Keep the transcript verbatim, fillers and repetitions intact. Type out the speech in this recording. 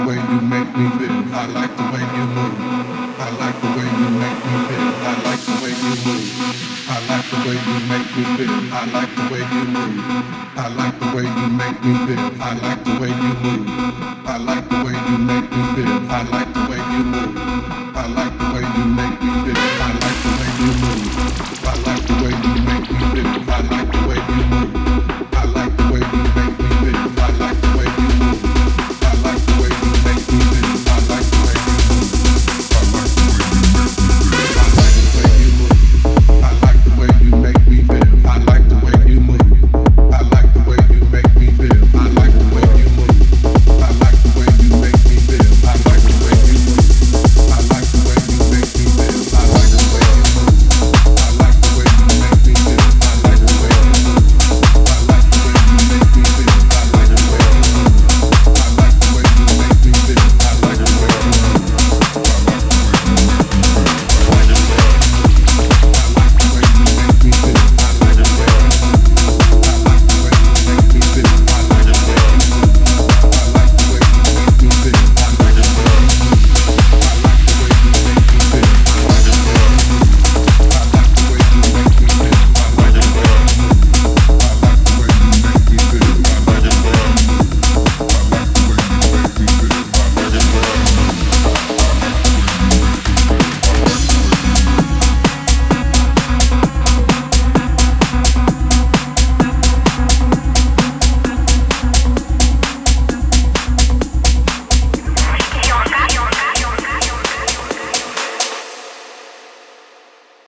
way you make me feel. I like the way you move. I like the way you make me feel. I like the way you move. I like the way you make me feel. I like the way you move. I like the way you make me feel. I like the way you move. I like the way you make me feel. I like the way you move. I like the way you make